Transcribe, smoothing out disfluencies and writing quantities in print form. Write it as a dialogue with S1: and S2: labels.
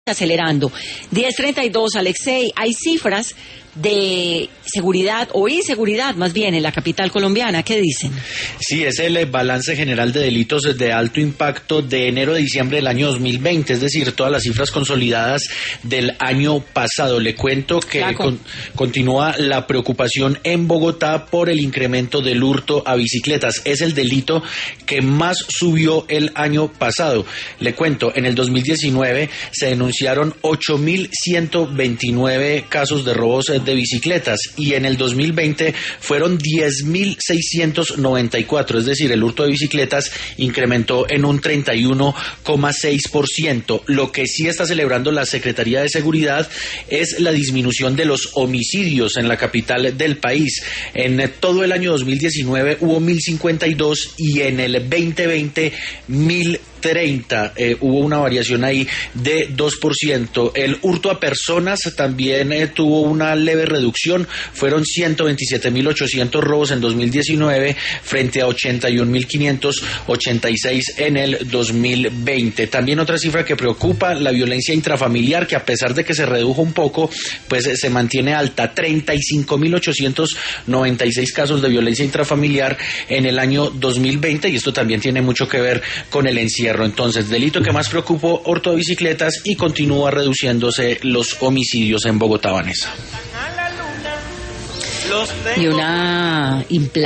S1: Acelerando. 10:32, Alexei, hay cifras de seguridad o inseguridad más bien en la capital colombiana. ¿Qué dicen?
S2: Sí, es el balance general de delitos de alto impacto de enero a diciembre del año 2020, es decir, todas las cifras consolidadas del año pasado. Le cuento que continúa la preocupación en Bogotá por el incremento del hurto a bicicletas. Es el delito que más subió el año pasado. Le cuento, en el 2019 se denunciaron 8.129 casos de robos de bicicletas y en el 2020 fueron 10.694, es decir, el hurto de bicicletas incrementó en un 31,6%. Lo que sí está celebrando la Secretaría de Seguridad es la disminución de los homicidios en la capital del país. En todo el año 2019 hubo 1.052 y en el 2020 1.030. Hubo una variación ahí de 2%. El hurto a personas también tuvo una leve reducción. Fueron 127.800 robos en 2019 frente a 81.586 en el 2020. También otra cifra que preocupa, la violencia intrafamiliar, que a pesar de que se redujo un poco, pues se mantiene alta. 35.896 casos de violencia intrafamiliar en el año 2020 y esto también tiene mucho que ver con el encierro. Entonces, delito que más preocupó, hurto de bicicletas, y continúa reduciéndose los homicidios en Bogotá, Vanessa.
S1: Y una